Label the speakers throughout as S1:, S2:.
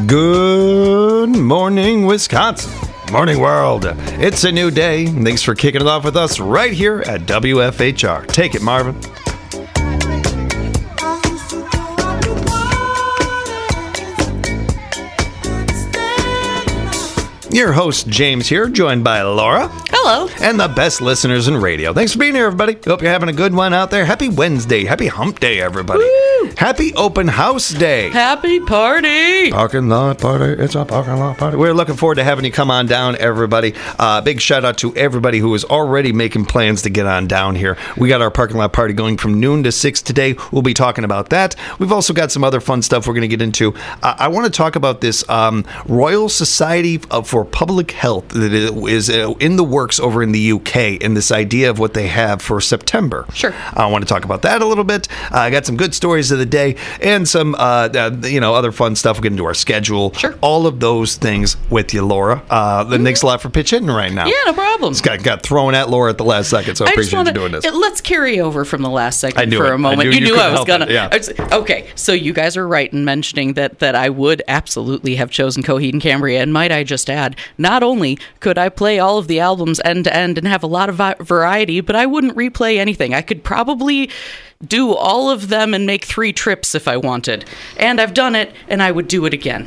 S1: Good morning, Wisconsin. Morning, world. It's a new day. Thanks for kicking it off with us right here at WFHR. Take it, Marvin. Your host, James here, joined by Laura.
S2: Hello.
S1: And the best listeners in radio. Thanks for being here, everybody. Hope you're having a good one out there. Happy Wednesday. Happy hump day, everybody.
S2: Woo!
S1: Happy open house day.
S2: Happy party.
S1: Parking lot party. It's a parking lot party. We're looking forward to having you come on down, everybody. Big shout out to everybody who is already making plans to get on down here. We got our parking lot party going from noon to 6 today. We'll be talking about that. We've also got some other fun stuff we're going to get into. I want to talk about this Royal Society for Public Health that is in the works over in the UK, and this idea of what they have for September.
S2: Sure.
S1: I want to talk about that a little bit. I got some good stories of the day and some other fun stuff. We'll get into our schedule.
S2: Sure.
S1: All of those things with you, Laura. Thanks a lot for pitching right now.
S2: Yeah, no problem.
S1: This guy got thrown at Laura at the last second, so I appreciate you doing this.
S2: Let's carry over from the last segment
S1: for
S2: a moment. You knew I was going to.
S1: Yeah.
S2: Okay, so you guys are right in mentioning that I would absolutely have chosen Coheed and Cambria, and might I just add, not only could I play all of the albums end to end and have a lot of variety, but I wouldn't replay anything. I could probably do all of them and make 3 trips if I wanted. And I've done it, and I would do it again.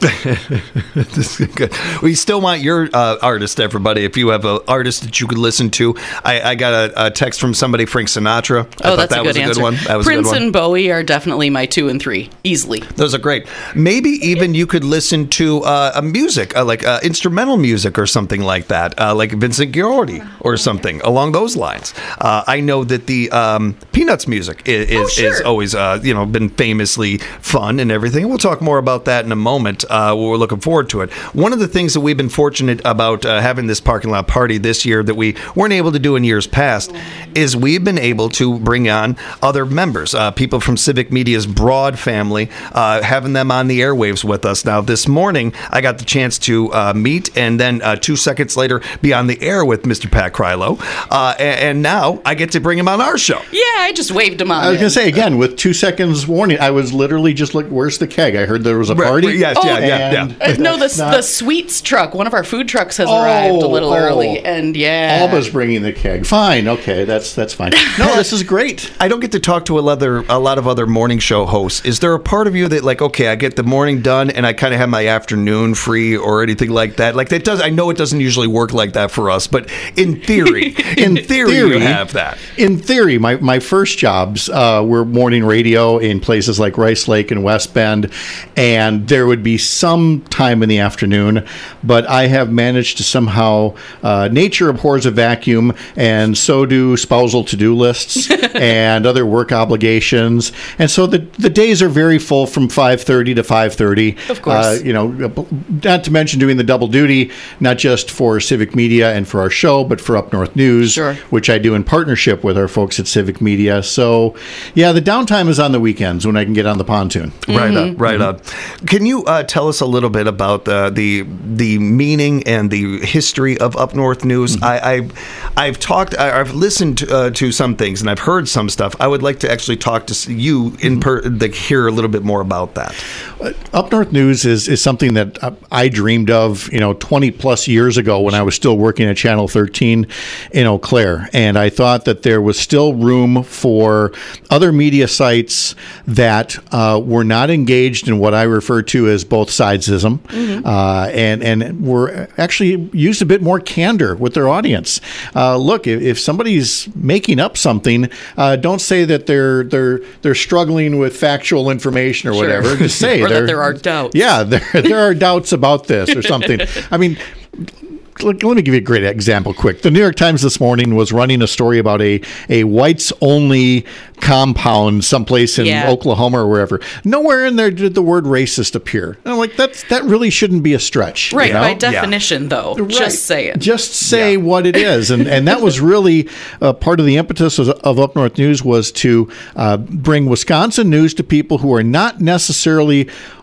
S1: This is good. We still want your artist, everybody. If you have an artist that you could listen to. I got a text from somebody, Frank Sinatra. I thought that was a good one.
S2: Prince and Bowie are definitely my 2 and 3, easily.
S1: Those are great. Maybe even you could listen to a music, like instrumental music or something like that, like Vincent Guaraldi or something along those lines. I know that the Peanuts music is always been famously fun and everything. We'll talk more about that in a moment. We're looking forward to it. One of the things that we've been fortunate about having this parking lot party this year that we weren't able to do in years past is we've been able to bring on other members, people from Civic Media's broad family, having them on the airwaves with us. Now, this morning, I got the chance to meet and then 2 seconds later be on the air with Mr. Pat Krylo. And now I get to bring him on our show.
S2: Yeah, I just waved him on.
S3: I was going to say, again, with 2 seconds warning, I was literally just like, where's the keg? I heard there was a party.
S1: Yes, yeah.
S2: No, the sweets truck, one of our food trucks has arrived a little early. And
S3: Alba's bringing the keg. Fine. Okay, that's fine. No, this is great.
S1: I don't get to talk to a lot of other morning show hosts. Is there a part of you that, like, okay, I get the morning done and I kind of have my afternoon free or anything like that? Like, that does. I know it doesn't usually work like that for us, but in theory, you have that.
S3: In theory, my first jobs were morning radio in places like Rice Lake and West Bend, and there would be some time in the afternoon, but I have managed to somehow, nature abhors a vacuum, and so do spousal to-do lists and other work obligations, and so the days are very full from 5:30 to 5:30.
S2: Of course.
S3: Not to mention doing the double duty, not just for Civic Media and for our show, but for Up North News,
S2: sure,
S3: which I do in partnership with our folks at Civic Media. So, yeah, the downtime is on the weekends when I can get on the pontoon.
S1: Right up. Can you tell us a little bit about the meaning and the history of Up North News? I've listened to some things and I've heard some stuff. I would like to actually talk to you hear a little bit more about that.
S3: Up North News is something that I dreamed of, 20 plus years ago when I was still working at Channel 13 in Eau Claire, and I thought that there was still room for other media sites that were not engaged in what I refer to as both sidesism, and were actually used a bit more candor with their audience. Look, if somebody's making up something, don't say that they're struggling with factual information or whatever. Just say
S2: or that there are doubts.
S3: Yeah, there are doubts about this or something. I mean, let me give you a great example quick. The New York Times this morning was running a story about a whites-only compound someplace in Oklahoma or wherever. Nowhere in there did the word racist appear. And I'm like, that really shouldn't be a stretch.
S2: Right, by definition, though. Right. Just say it.
S3: Just say what it is. And that was really part of the impetus of Up North News was to bring Wisconsin news to people who are not necessarily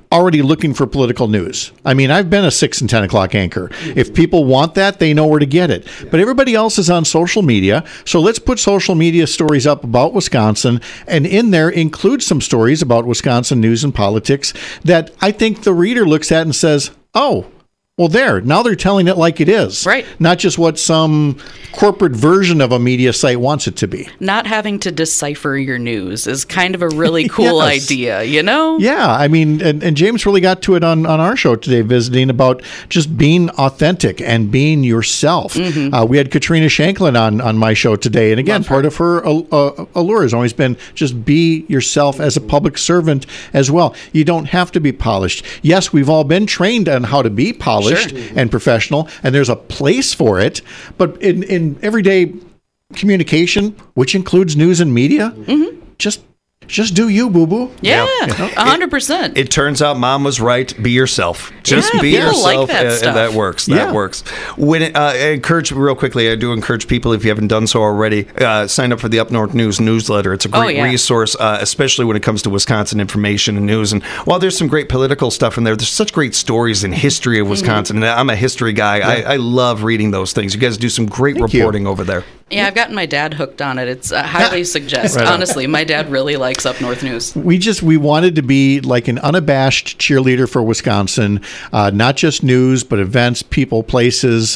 S3: already looking for political news. I mean, I've been a 6 and 10 o'clock anchor. If people want that, they know where to get it. But everybody else is on social media. So let's put social media stories up about Wisconsin, and in there include some stories about Wisconsin news and politics that I think the reader looks at and says, oh, well, now they're telling it like it is.
S2: Right.
S3: Not just what some corporate version of a media site wants it to be.
S2: Not having to decipher your news is kind of a really cool idea, you know?
S3: Yeah, I mean, and James really got to it on our show today, visiting about just being authentic and being yourself. We had Katrina Shanklin on my show today, and again, part of her allure has always been just be yourself as a public servant as well. You don't have to be polished. Yes, we've all been trained on how to be polished and professional, and there's a place for it, but in everyday communication, which includes news and media, just do you, boo-boo.
S2: Yeah, 100%.
S1: It turns out Mom was right. Be yourself. Just be
S2: people
S1: yourself.
S2: Like that stuff.
S1: That works. That works. When I encourage, real quickly, I do encourage people, if you haven't done so already, sign up for the Up North News newsletter. It's a great resource, especially when it comes to Wisconsin information and news. And while there's some great political stuff in there, there's such great stories and history of Wisconsin. And I'm a history guy. I love reading those things. You guys do some great reporting over there.
S2: Yeah, I've gotten my dad hooked on it. It's highly suggest. Honestly, my dad really likes Up North News.
S3: We wanted to be like an unabashed cheerleader for Wisconsin, not just news, but events, people, places,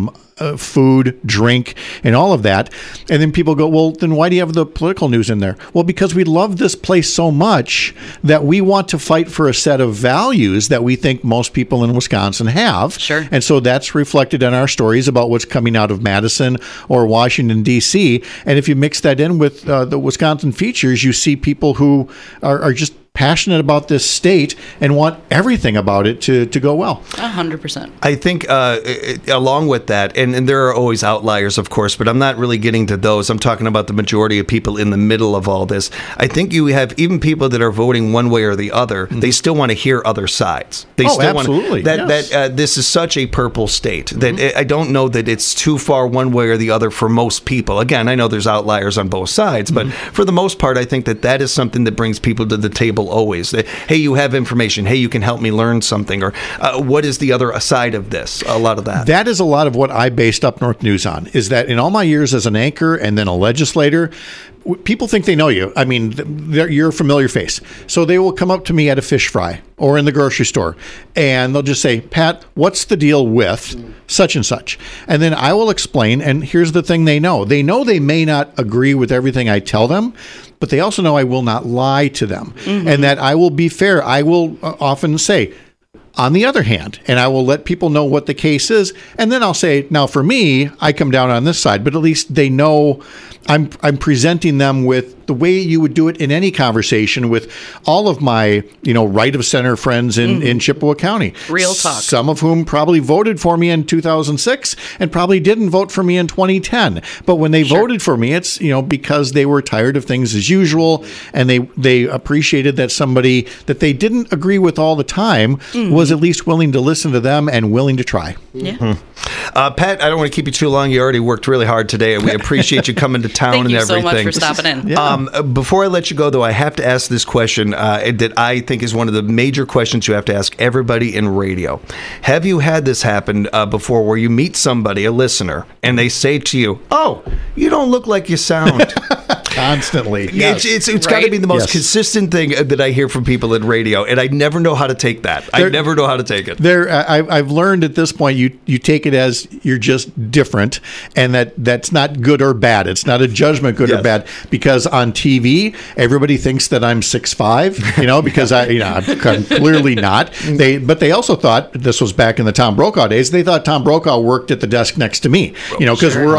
S3: food, drink, and all of that. And then people go, well, then why do you have the political news in there? Well, because we love this place so much that we want to fight for a set of values that we think most people in Wisconsin have.
S2: Sure.
S3: And so that's reflected in our stories about what's coming out of Madison or Washington, D.C. And if you mix that in with the Wisconsin features, you see people who are just passionate about this state and want everything about it to go well.
S2: 100%.
S1: I think along with that, and there are always outliers, of course, but I'm not really getting to those. I'm talking about the majority of people in the middle of all this. I think you have even people that are voting one way or the other, they still want to hear other sides. They still
S3: absolutely.
S1: That this is such a purple state that I don't know that it's too far one way or the other for most people. Again, I know there's outliers on both sides, but for the most part, I think that is something that brings people to the table always. Hey, you have information. Hey, you can help me learn something. Or what is the other side of this? A lot of that.
S3: That is a lot of what I based Up North News on, is that in all my years as an anchor and then a legislator, people think they know you. I mean, you're a familiar face. So they will come up to me at a fish fry or in the grocery store, and they'll just say, Pat, what's the deal with such and such? And then I will explain, and here's the thing they know. They know they may not agree with everything I tell them, but they also know I will not lie to them and that I will be fair. I will often say, on the other hand, and I will let people know what the case is, and then I'll say, now for me, I come down on this side, but at least they know I'm presenting them with the way you would do it in any conversation with all of my, right of center friends in Chippewa County.
S2: Real talk.
S3: Some of whom probably voted for me in 2006 and probably didn't vote for me in 2010. But when they voted for me, it's, because they were tired of things as usual, and they appreciated that somebody that they didn't agree with all the time was at least willing to listen to them and willing to try.
S2: Yeah.
S1: Pat, I don't want to keep you too long. You already worked really hard today. We appreciate you coming to town and everything.
S2: Thank you so much for stopping in.
S1: Before I let you go, though, I have to ask this question that I think is one of the major questions you have to ask everybody in radio. Have you had this happen before, where you meet somebody, a listener, and they say to you, oh, you don't look like you sound?
S3: Constantly.
S1: Yes. It's got to be the most consistent thing that I hear from people in radio, and I never know how to take that. I never know how to take it.
S3: I've learned at this point, you take it as you're just different, and that's not good or bad. It's not a judgment, good or bad, because on TV, everybody thinks that I'm 6'5", because I'm clearly not. But they also thought, this was back in the Tom Brokaw days, they thought Tom Brokaw worked at the desk next to me, because we're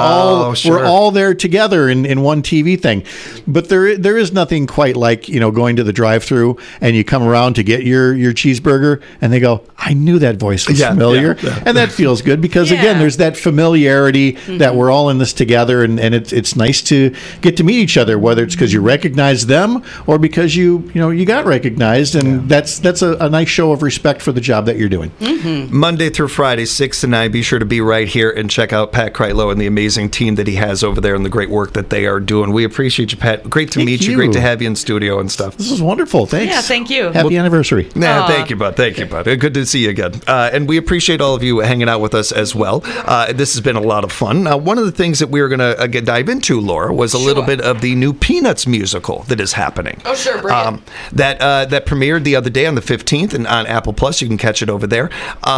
S3: all there together in one TV thing. But there is nothing quite like, going to the drive-thru and you come around to get your cheeseburger and they go, I knew that voice was familiar. Yeah. And that feels good because, again, there's that familiarity that we're all in this together, and it's nice to get to meet each other, whether it's because you recognize them or because you got recognized, and that's a nice show of respect for the job that you're doing.
S1: Monday through Friday, 6 to 9. Be sure to be right here and check out Pat Kreitlow and the amazing team that he has over there and the great work that they are doing. We appreciate appreciate you, Pat. Great to meet you.
S3: you.
S1: Great to have you in studio and stuff.
S3: This is wonderful. Thanks.
S2: Yeah, thank you.
S3: Happy anniversary.
S1: Nah, thank you, bud. Thank you, bud. Good to see you again. And we appreciate all of you hanging out with us as well. This has been a lot of fun. One of the things that we were going to dive into, Laura, was a little bit of the new Peanuts musical that is happening.
S2: Oh, sure, bring it.
S1: That premiered the other day on the 15th and on Apple Plus. You can catch it over there.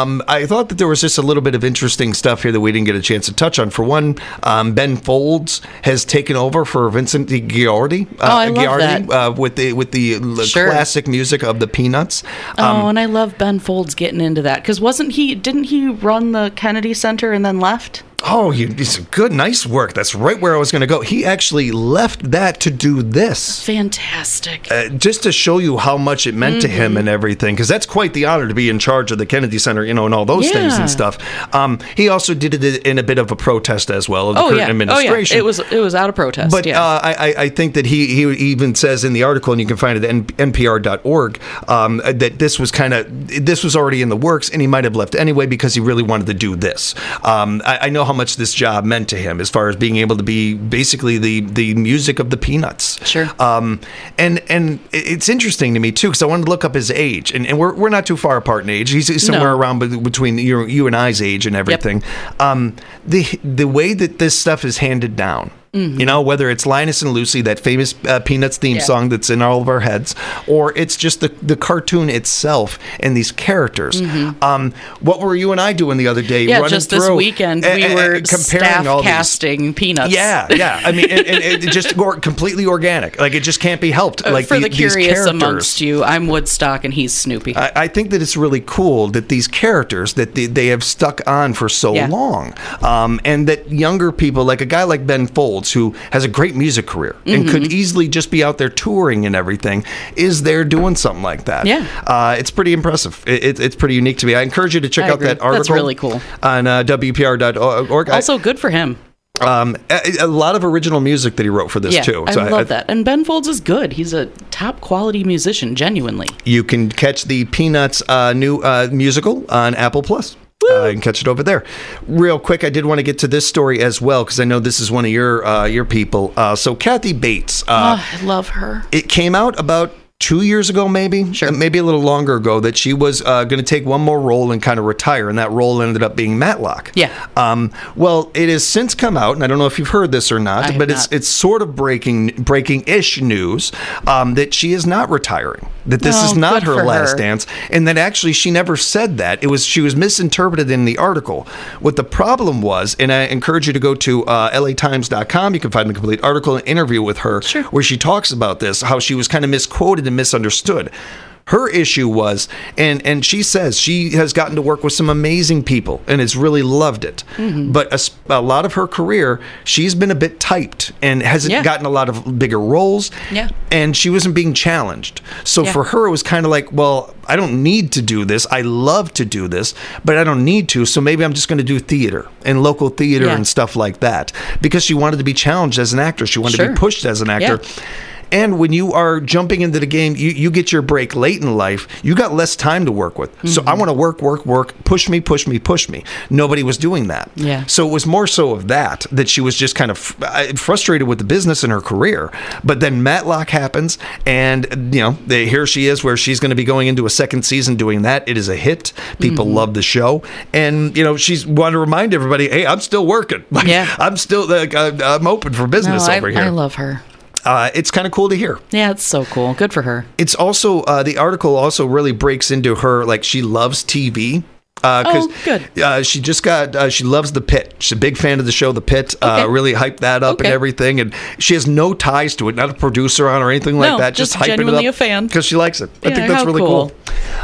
S1: I thought that there was just a little bit of interesting stuff here that we didn't get a chance to touch on. For one, Ben Folds has taken over for Vincent Guaraldi.
S2: I love that.
S1: With the
S2: Sure.
S1: classic music of the Peanuts.
S2: And I love Ben Folds getting into that because didn't he run the Kennedy Center and then left?
S1: Oh, it's good, nice work. That's right where I was going to go. He actually left that to do this.
S2: Fantastic.
S1: Just to show you how much it meant to him and everything, because that's quite the honor to be in charge of the Kennedy Center, and all those things and stuff. He also did it in a bit of a protest as well of the current administration.
S2: It was out of protest.
S1: But I think that he even says in the article, and you can find it at npr.org, that this was already in the works, and he might have left anyway because he really wanted to do this. I know how much this job meant to him as far as being able to be basically the music of the Peanuts.
S2: Sure.
S1: And it's interesting to me too, because I wanted to look up his age, and we're not too far apart in age. He's somewhere around between you and I's age and everything.
S2: Yep.
S1: The way that this stuff is handed down. Whether it's Linus and Lucy, that famous Peanuts theme song that's in all of our heads, or it's just the cartoon itself and these characters. What were you and I doing the other day?
S2: Yeah,
S1: running
S2: just
S1: through,
S2: this weekend we were
S1: comparing all
S2: casting Peanuts.
S1: Yeah. I mean, and just completely organic. Like, it just can't be helped. Like
S2: for the
S1: these
S2: curious
S1: characters.
S2: amongst you, I'm Woodstock and he's Snoopy.
S1: I think that it's really cool that these characters that they have stuck on for so long, and that younger people, like a guy like Ben Folds, who has a great music career and could easily just be out there touring and everything, is there doing something like that.
S2: Yeah.
S1: It's pretty impressive. It's pretty unique to me. I encourage you to check out that article.
S2: That's really cool.
S1: On WPR.org.
S2: Also good for him.
S1: A lot of original music that he wrote for this too.
S2: So I love that. And Ben Folds is good. He's a top quality musician, genuinely.
S1: You can catch the Peanuts new musical on Apple Plus. You can catch it over there. Real quick, I did want to get to this story as well, because I know this is one of your people. So Kathy Bates.
S2: I love her.
S1: It came out about 2 years ago, maybe a little longer ago, that she was going to take one more role and kind of retire, and that role ended up being Matlock.
S2: Yeah.
S1: Well, it has since come out, and I don't know if you've heard this or not, but it's sort of breaking-ish news that she is not retiring, that this is not her last dance, and that actually she never said that. She was misinterpreted in the article. What the problem was, and I encourage you to go to LATimes.com. You can find the complete article and interview with her, where she talks about this, how she was kind of misquoted and misunderstood. Her issue was, and she says she has gotten to work with some amazing people and has really loved it. But a lot of her career, she's been a bit typed and hasn't gotten a lot of bigger roles.
S2: Yeah.
S1: And she wasn't being challenged. So for her, it was kind of like, well, I don't need to do this. I love to do this, but I don't need to. So maybe I'm just going to do theater and local theater and stuff like that, because she wanted to be challenged as an actor. She wanted to be pushed as an actor. And when you are jumping into the game, you get your break late in life. You got less time to work with. So I want to work, push me. Nobody was doing that.
S2: Yeah.
S1: So it was more so of that she was just kind of frustrated with the business and her career. But then Matlock happens, and here she is, where she's going to be going into a second season doing that. It is a hit. People love the show, and she's wanting to remind everybody, hey, I'm still working. I'm still I'm open for business over here.
S2: I love her.
S1: It's kind of cool to hear.
S2: Yeah, it's so cool. Good for her.
S1: It's also, the article also really breaks into her, like, she loves TV.
S2: Good.
S1: She just got, she loves The Pit. She's a big fan of the show The Pit. Really hyped that up and everything. And she has no ties to it, not a producer on or anything like that.
S2: Just
S1: hyping
S2: genuinely
S1: it up
S2: a fan.
S1: because she likes it. I think that's really cool.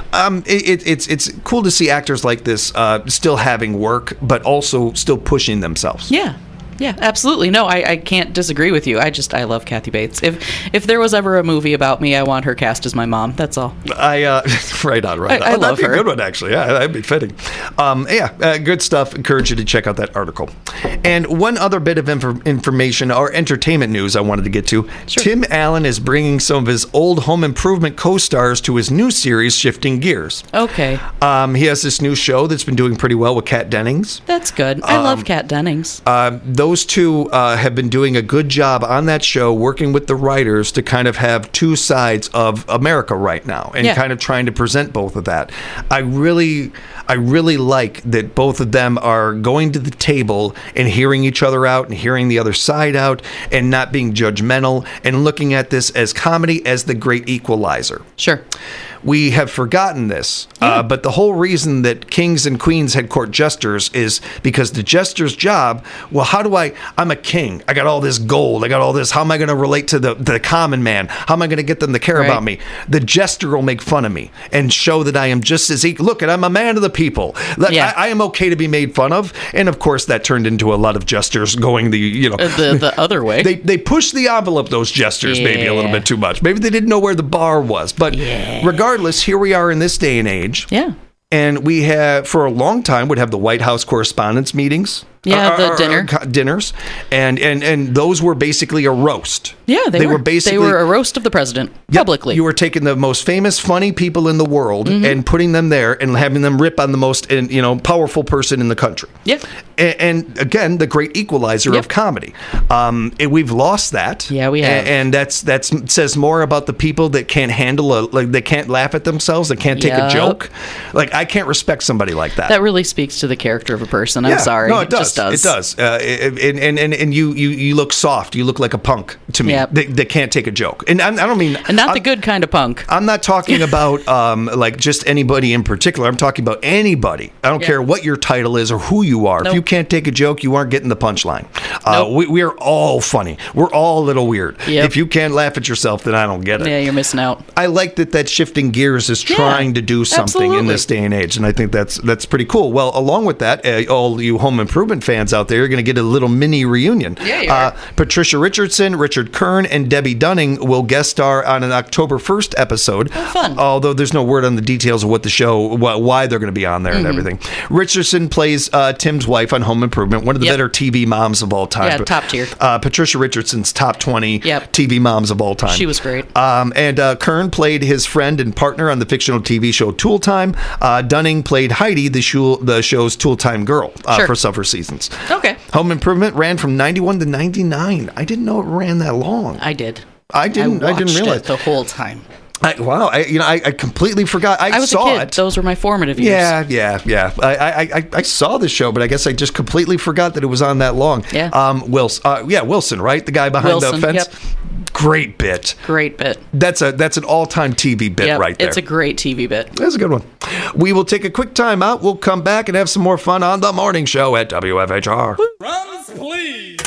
S1: It's cool to see actors like this still having work, but also still pushing themselves.
S2: Yeah, absolutely. No, I can't disagree with you. I love Kathy Bates. If there was ever a movie about me, I want her cast as my mom. That's all.
S1: Right on.
S2: I love
S1: that'd be
S2: her.
S1: a good one, actually. Yeah, that'd be fitting. Good stuff. Encourage you to check out that article. And one other bit of information or entertainment news I wanted to get to.
S2: Sure.
S1: Tim Allen is bringing some of his old Home Improvement co-stars to his new series, Shifting Gears.
S2: Okay.
S1: He has this new show that's been doing pretty well with Kat Dennings.
S2: That's good. I love Kat Dennings.
S1: those two have been doing a good job on that show, working with the writers to kind of have two sides of America right now, and kind of trying to present both of that. I really like that both of them are going to the table and hearing each other out and hearing the other side out and not being judgmental and looking at this as comedy as the great equalizer.
S2: Sure.
S1: We have forgotten this, but the whole reason that kings and queens had court jesters is because the jester's job, well, I'm a king. I got all this gold. I got all this. How am I going to relate to the common man? How am I going to get them to care about me? The jester will make fun of me and show that I am just as equal. Look, I'm a man of the people. I am okay to be made fun of. And of course, that turned into a lot of jesters going the
S2: other way.
S1: They pushed the envelope, those jesters, maybe a little bit too much. Maybe they didn't know where the bar was. But regardless, here we are in this day and age.
S2: Yeah.
S1: And we have, for a long time, would have the White House Correspondents' meetings.
S2: The
S1: dinners. And those were basically a roast.
S2: Yeah, they were a roast of the president, publicly.
S1: You were taking the most famous, funny people in the world and putting them there and having them rip on the most powerful person in the country.
S2: Yeah.
S1: And again, the great equalizer of comedy. We've lost that.
S2: Yeah, we have.
S1: And that says more about the people that can't handle they can't laugh at themselves, they can't take a joke. Like, I can't respect somebody like that.
S2: That really speaks to the character of a person. I'm sorry.
S1: No, it does.
S2: Just does.
S1: It does. And you look soft. You look like a punk to me.
S2: Yep.
S1: They can't take a joke. And I don't mean...
S2: And not the good kind of punk.
S1: I'm not talking about like just anybody in particular. I'm talking about anybody. I don't care what your title is or who you are.
S2: Nope.
S1: If you can't take a joke, you aren't getting the punchline. We are all funny. We're all a little weird.
S2: Yep.
S1: If you can't laugh at yourself, then I don't get it.
S2: Yeah, you're missing out.
S1: I like that shifting gears is trying to do something in this day and age, and I think that's pretty cool. Well, along with that, all you Home Improvement fans out there are going to get a little mini reunion.
S2: Yeah, you are.
S1: Patricia Richardson, Richard Kern, and Debbie Dunning will guest star on an October 1st episode.
S2: Oh, fun.
S1: Although there's no word on the details of what the show, why they're going to be on there and everything. Richardson plays Tim's wife on Home Improvement, one of the better TV moms of all time.
S2: Yeah, top tier.
S1: Patricia Richardson's top 20 TV moms of all time.
S2: She was great.
S1: And Kern played his friend and partner on the fictional TV show Tool Time. Dunning played Heidi, the show's Tool Time girl, for several seasons.
S2: Okay.
S1: Home Improvement ran from 91 to 99. I didn't know it ran that long.
S2: I did.
S1: I didn't realize
S2: it the whole time.
S1: I completely forgot. I
S2: was
S1: saw
S2: a kid.
S1: it.
S2: Those were my formative years.
S1: Yeah. I saw the show, but I guess I just completely forgot that it was on that long.
S2: Yeah.
S1: Wilson, right? The guy behind the fence.
S2: Yep.
S1: Great bit. That's an all-time TV bit right there.
S2: It's a great TV bit.
S1: That's a good one. We will take a quick time out. We'll come back and have some more fun on the morning show at WFHR.
S4: Drums, please.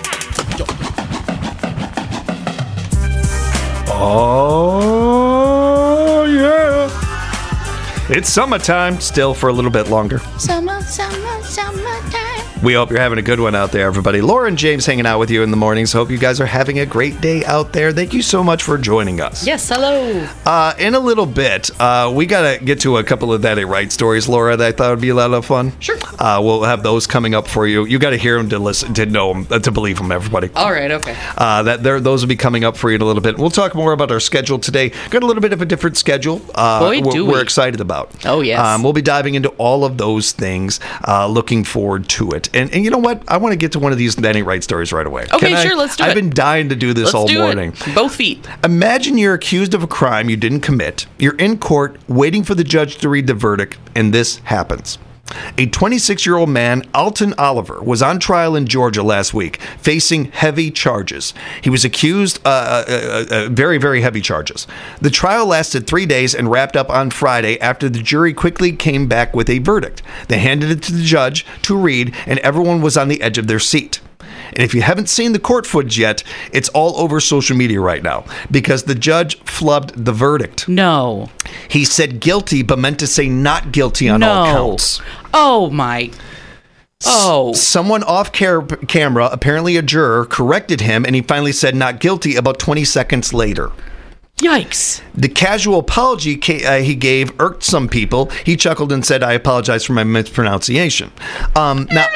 S1: Oh, yeah. It's summertime, still for a little bit longer.
S5: Summertime.
S1: We hope you're having a good one out there, everybody. Laura and James hanging out with you in the mornings. Hope you guys are having a great day out there. Thank you so much for joining us.
S2: Yes, hello.
S1: In a little bit, we got to get to a couple of That Ain't Right stories, Laura, that I thought would be a lot of fun.
S2: Sure.
S1: We'll have those coming up for you. You got to hear them to listen, to know them, to believe them, everybody.
S2: All right, okay.
S1: Those will be coming up for you in a little bit. We'll talk more about our schedule today. Got a little bit of a different schedule. We're excited about.
S2: Oh, yes.
S1: We'll be diving into all of those things. Looking forward to it. And you know what? I want to get to one of these That Ain't Right stories right away.
S2: Okay, sure, let's do it.
S1: I've been dying to do this all morning.
S2: Both feet.
S1: Imagine you're accused of a crime you didn't commit. You're in court waiting for the judge to read the verdict, and this happens. A 26-year-old man, Alton Oliver, was on trial in Georgia last week, facing heavy charges. He was accused very, very heavy charges. The trial lasted 3 days and wrapped up on Friday after the jury quickly came back with a verdict. They handed it to the judge to read, and everyone was on the edge of their seat. And if you haven't seen the court footage yet, it's all over social media right now because the judge flubbed the verdict.
S2: No.
S1: He said guilty, but meant to say not guilty on all counts.
S2: Oh, my. Oh.
S1: Someone off camera, apparently a juror, corrected him, and he finally said not guilty about 20 seconds later.
S2: Yikes.
S1: The casual apology he gave irked some people. He chuckled and said, I apologize for my mispronunciation. Now,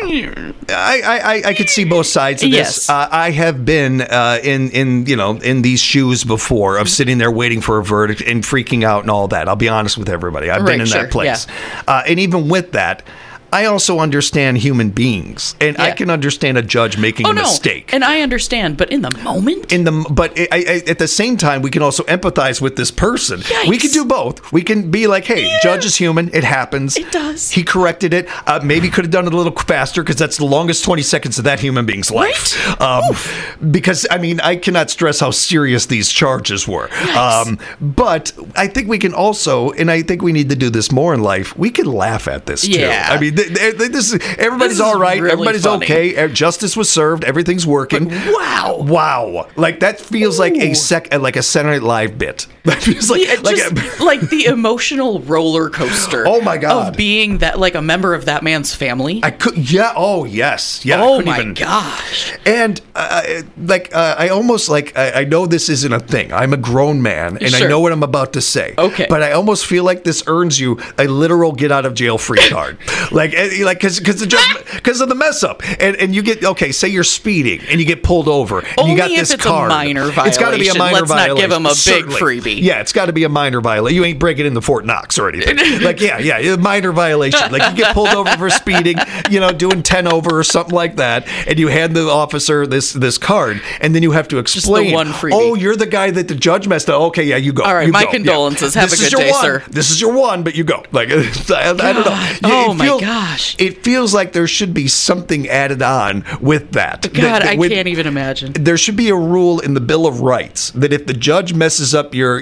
S1: I could see both sides of this.
S2: Yes.
S1: I have been in these shoes before of sitting there waiting for a verdict and freaking out and all that. I'll be honest with everybody. I've been in that place.
S2: Yeah.
S1: And even with that, I also understand human beings, and I
S2: Yeah.
S1: can understand a judge making a mistake.
S2: And I understand, but in the moment,
S1: But at the same time, we can also empathize with this person.
S2: Yikes.
S1: We can do both. We can be like, "Hey, judge is human. It happens.
S2: It does.
S1: He corrected it. Maybe could have done it a little faster because that's the longest 20 seconds of that human being's life." Because I mean, I cannot stress how serious these charges were. But I think we can also, and I think we need to do this more in life. We can laugh at this too.
S2: Yeah.
S1: I mean, this is everybody's
S2: This is
S1: all right.
S2: really
S1: Everybody's
S2: funny.
S1: okay. Justice was served. Everything's working. Wow. Like that feels like a Saturday Night Live bit. That feels like
S2: like the emotional roller coaster.
S1: Oh, my God.
S2: Of being that like a member of that man's family.
S1: I could. Yeah. Oh yes. Yeah.
S2: Oh my gosh.
S1: And I almost I know this isn't a thing. I'm a grown man, and I
S2: Sure.
S1: know what I'm about to say.
S2: Okay.
S1: But I almost feel like this earns you a literal get out of jail free card, because of the mess up, and you get say you're speeding and you get pulled over, and
S2: Only
S1: you got
S2: if
S1: this
S2: it's a
S1: card.
S2: minor
S1: It's got to be a
S2: violation.
S1: minor
S2: Let's not
S1: violation.
S2: give 'em a big
S1: Certainly.
S2: freebie.
S1: Yeah, it's got to be a minor violation. You ain't breaking into Fort Knox or anything. A minor violation. Like you get pulled over for speeding, doing 10 over or something like that, and you hand the officer this card, and then you have to explain.
S2: one freebie.
S1: Oh, you're the guy that the judge messed up. Okay, yeah, you go.
S2: All right,
S1: You
S2: my
S1: go.
S2: condolences.
S1: Yeah.
S2: Have
S1: This
S2: a
S1: is
S2: good
S1: your
S2: day,
S1: one.
S2: sir.
S1: This is your one, but you go. Like I don't know.
S2: Oh, my gosh.
S1: It feels like there should be something added on with that.
S2: God, I can't even imagine.
S1: There should be a rule in the Bill of Rights that if the judge messes up your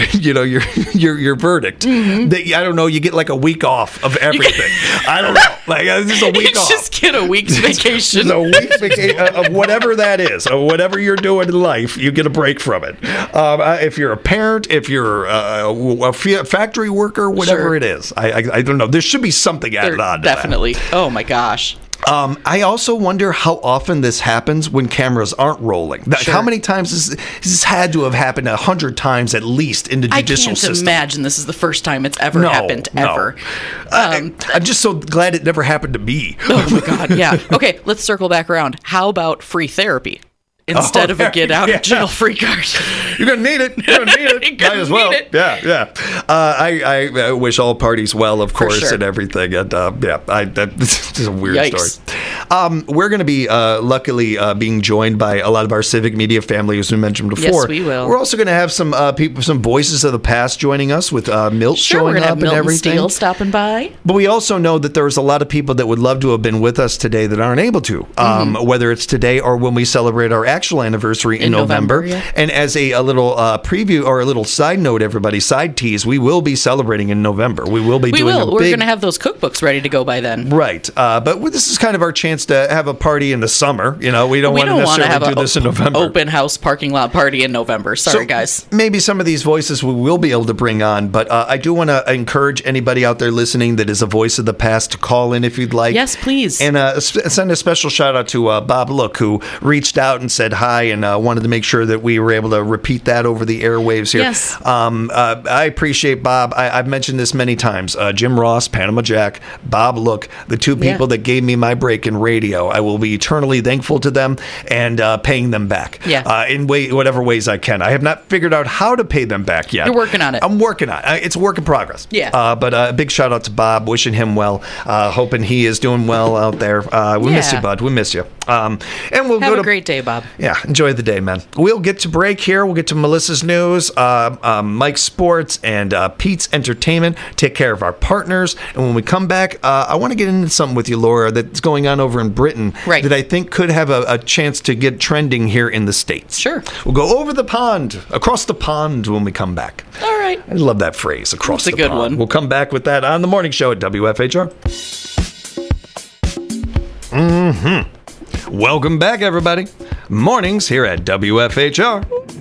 S1: verdict, that I don't know, you get like a week off of everything. I don't know, like just a week
S2: You
S1: off.
S2: just get a week's vacation.
S1: Just a week's vacation of whatever that is, of whatever you're doing in life, you get a break from it. If you're a parent, if you're a factory worker, whatever
S2: Sure.
S1: it is, I don't know. There should be something added on. To that.
S2: Definitely. Oh my gosh.
S1: I also wonder how often this happens when cameras aren't rolling.
S2: Sure.
S1: How many times this had to have happened 100 times at least in the
S2: I
S1: judicial
S2: can't
S1: system.
S2: imagine this is the first time it's ever happened, ever.
S1: I'm just so glad it never happened to me.
S2: Oh my God, yeah. Okay, let's circle back around. How about free therapy instead of a get out of jail free card?
S1: You're gonna need it. You're gonna need it.
S2: You're gonna
S1: Might as well.
S2: need it.
S1: Yeah. I wish all parties well, of course,
S2: sure.
S1: and everything. And this is a weird
S2: Yikes.
S1: story. We're going to be luckily being joined by a lot of our civic media family, as we mentioned before.
S2: Yes, we will.
S1: We're also going to have some people, some voices of the past joining us with Milt
S2: Sure, we're
S1: showing
S2: gonna
S1: up
S2: have
S1: and
S2: Milton
S1: everything.
S2: Steele stopping by.
S1: But we also know that there's a lot of people that would love to have been with us today that aren't able to, whether it's today or when we celebrate our actual anniversary in November.
S2: Yeah.
S1: And as a little preview or a little side note, everybody, side tease, we will be celebrating in November. We will be doing a
S2: We're
S1: big...
S2: going to have those cookbooks ready to go by then.
S1: Right. But this is kind of our chance to have a party in the summer. We don't
S2: We
S1: want to
S2: don't want to
S1: necessarily
S2: have
S1: do this in November.
S2: open house parking lot party in November. Sorry, guys.
S1: Maybe some of these voices we will be able to bring on, but I do want to encourage anybody out there listening that is a voice of the past to call in if you'd like.
S2: Yes, please.
S1: And send a special shout out to Bob Look, who reached out and said hi and wanted to make sure that we were able to repeat that over the airwaves here.
S2: Yes.
S1: I appreciate Bob. I've mentioned this many times. Jim Ross, Panama Jack, Bob Look, the two people that gave me my break in radio. I will be eternally thankful to them and paying them back in whatever ways I can. I have not figured out how to pay them back yet.
S2: You're working on it.
S1: I'm working on it. It's a work in progress.
S2: Yeah.
S1: But a big shout out to Bob, wishing him well, hoping he is doing well out there. We miss you, bud. We miss you. And we'll
S2: Have
S1: go
S2: a
S1: to
S2: great day, Bob.
S1: Yeah, enjoy the day, man. We'll get to break here. We'll get to Melissa's news, Mike's sports, and Pete's entertainment. Take care of our partners. And when we come back, I want to get into something with you, Laura, that's going on over in Britain that I think could have a chance to get trending here in the States.
S2: Sure.
S1: We'll go over the pond, across the pond when we come back.
S2: All right.
S1: I love that phrase, across
S2: That's
S1: the
S2: a good
S1: pond.
S2: one.
S1: We'll come back with that on the morning show at WFHR. Welcome back, everybody. Mornings here at WFHR.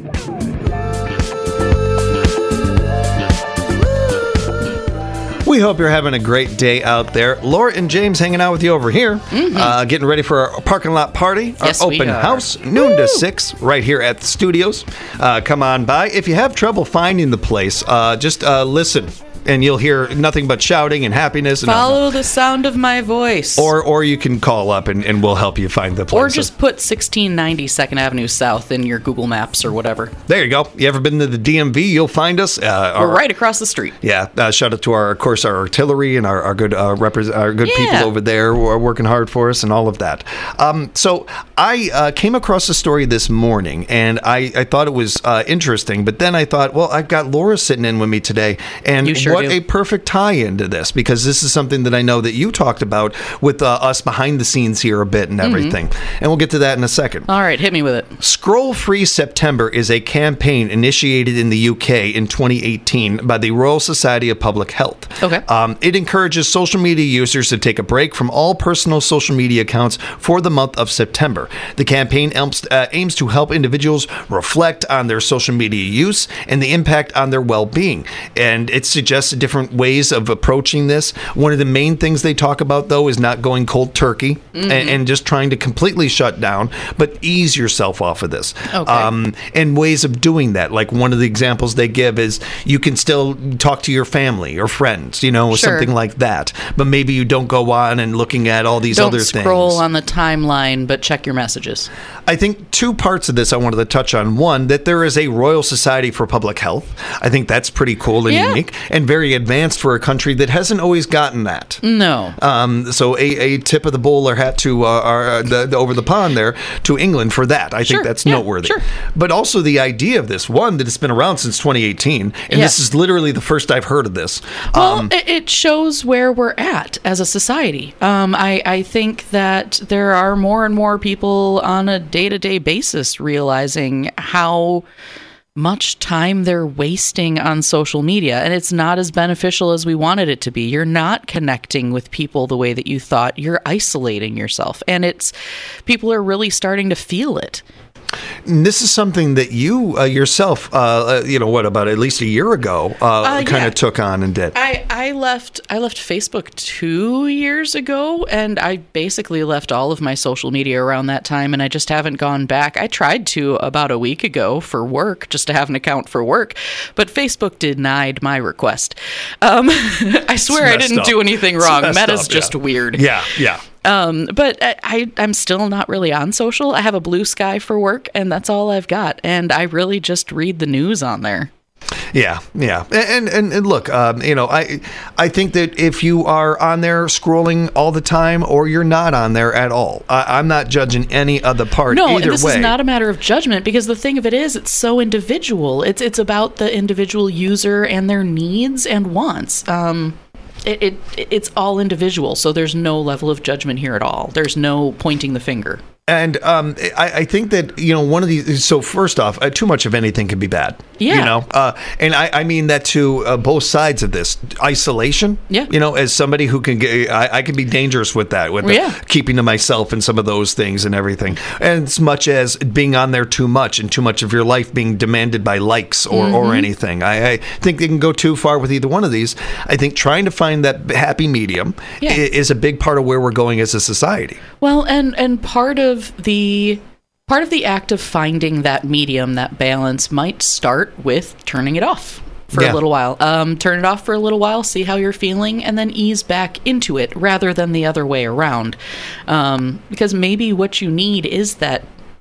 S1: We hope you're having a great day out there. Laura and James hanging out with you over here, getting ready for our parking lot party,
S2: Yes,
S1: our
S2: we
S1: open
S2: are.
S1: house, noon to 6, right here at the studios. Come on by. If you have trouble finding the place, just listen. and you'll hear nothing but shouting and happiness. And
S2: Follow the sound of my voice.
S1: Or you can call up and we'll help you find the place.
S2: Or just put 1690 2nd Avenue South in your Google Maps or whatever.
S1: There you go. You ever been to the DMV? You'll find us.
S2: We're right across the street.
S1: Yeah. Shout out to our artillery and our good people over there who are working hard for us and all of that. So I came across a story this morning, and I thought it was interesting, but then I thought, well, I've got Laura sitting in with me today, and what a perfect tie-in to this, because this is something that I know that you talked about with us behind the scenes here a bit and everything, and we'll get to that in a second.
S2: All right, hit me with it.
S1: Scroll-Free September is a campaign initiated in the UK in 2018 by the Royal Society of Public Health.
S2: Okay.
S1: It encourages social media users to take a break from all personal social media accounts for the month of September. The campaign aims to help individuals reflect on their social media use and the impact on their well-being. And it suggests different ways of approaching this. One of the main things they talk about, though, is not going cold turkey and just trying to completely shut down, but ease yourself off of this.
S2: Okay.
S1: And ways of doing that. Like one of the examples they give is you can still talk to your family or friends, or something like that. But maybe you don't go on and looking at all these other things.
S2: Don't scroll on the timeline, but check your messages.
S1: I think two parts of this I wanted to touch on. One, that there is a Royal Society for Public Health. I think that's pretty cool and unique and very advanced for a country that hasn't always gotten that.
S2: No.
S1: So a tip of the bowler hat to over the pond there to England for that. I think that's noteworthy.
S2: Sure.
S1: But also the idea of this, one, that it's been around since 2018, and this is literally the first I've heard of this.
S2: Well, it shows where we're at as a society. I think that there are more and more people on a day-to-day basis realizing how much time they're wasting on social media, and it's not as beneficial as we wanted it to be. You're not connecting with people the way that you thought. You're isolating yourself, and people are really starting to feel it.
S1: And this is something that you yourself, about at least a year ago, kind of took on and did.
S2: I left Facebook 2 years ago, and I basically left all of my social media around that time, and I just haven't gone back. I tried to about a week ago for work, just to have an account for work, but Facebook denied my request. I swear I didn't do anything wrong. Meta's just weird.
S1: Yeah.
S2: But I'm still not really on social. I have a Blue Sky for work, and that's all I've got. And I really just read the news on there.
S1: Yeah. And look, I think that if you are on there scrolling all the time or you're not on there at all, I'm not judging any other part either way.
S2: No, this is not a matter of judgment, because the thing of it is, it's so individual. It's about the individual user and their needs and wants. It's all individual, so there's no level of judgment here at all. There's no pointing the finger.
S1: And I think that, one of these, so first off, too much of anything can be bad.
S2: Yeah.
S1: And I mean that to both sides of this. Isolation.
S2: Yeah.
S1: As somebody who can get, I can be dangerous with that, with keeping to myself and some of those things and everything. And as much as being on there too much and too much of your life being demanded by likes or anything. I think they can go too far with either one of these. I think trying to find that happy medium is a big part of where we're going as a society.
S2: Well, and part of the act of finding that medium, that balance, might start with turning it off for a little while. Turn it off for a little while, see how you're feeling, and then ease back into it rather than the other way around. Because maybe what you need is that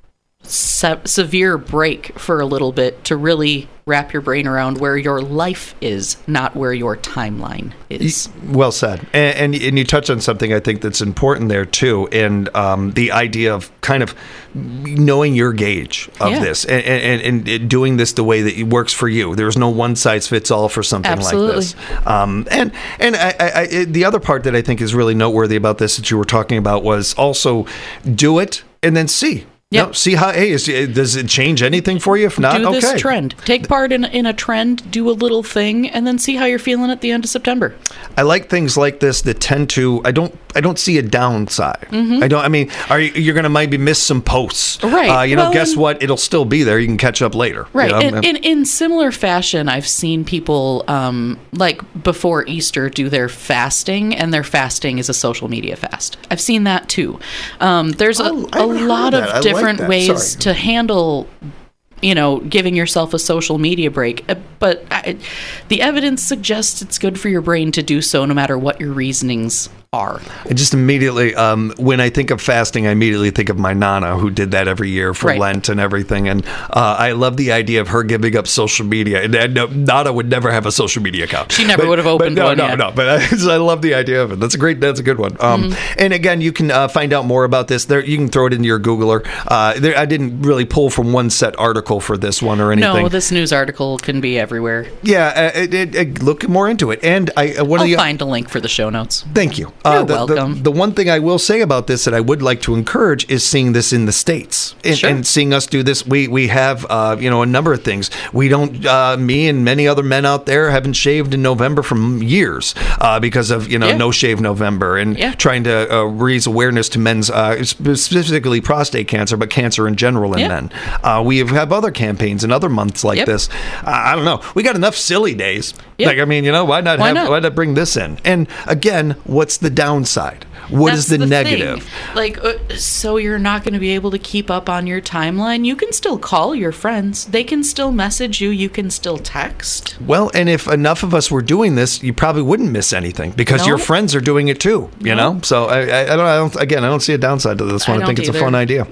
S2: severe break for a little bit to really wrap your brain around where your life is, not where your timeline is.
S1: Well said. And you touch on something I think that's important there too, and the idea of kind of knowing your gauge of this and doing this the way that it works for you. There's no one size fits all for something like this. And I, the other part that I think is really noteworthy about this that you were talking about was also do it and then see.
S2: Yep.
S1: No, see how does it change anything for you? If not,
S2: do this trend. Take part in a trend, do a little thing, and then see how you're feeling at the end of September.
S1: I like things like this that tend to. I don't see a downside. I don't. I mean, you're going to maybe miss some posts,
S2: right?
S1: Guess what? It'll still be there. You can catch up later,
S2: right? In similar fashion, I've seen people like before Easter do their fasting, and their fasting is a social media fast. I've seen that too. There's a lot of different ways to handle giving yourself a social media break. But the evidence suggests it's good for your brain to do so no matter what your reasonings are.
S1: I just immediately, when I think of fasting, I immediately think of my Nana, who did that every year for Lent and everything. And I love the idea of her giving up social media. And Nana would never have a social media account.
S2: She never would have opened one.
S1: No. But I love the idea of it. That's a good one. And again, you can find out more about this. There, you can throw it into your Googler. I didn't really pull from one set article for this one or anything.
S2: No, this news article can be everywhere.
S1: Yeah, look more into it. And
S2: I'll find a link for the show notes.
S1: Thank you.
S2: You're welcome.
S1: The one thing I will say about this that I would like to encourage is seeing this in the States and seeing us do this. We have a number of things. We don't. Me and many other men out there haven't shaved in November for years because of No Shave November and trying to raise awareness to men's specifically prostate cancer, but cancer in general in men. We have other campaigns in other months like this. I don't know. We got enough silly days. Like, why not bring this in? And again, what's the downside? What is the negative?
S2: Thing. Like, so you're not going to be able to keep up on your timeline. You can still call your friends. They can still message you. You can still text.
S1: Well, and if enough of us were doing this, you probably wouldn't miss anything because your friends are doing it too. You know. So I don't see a downside to this one. I think it's a fun idea.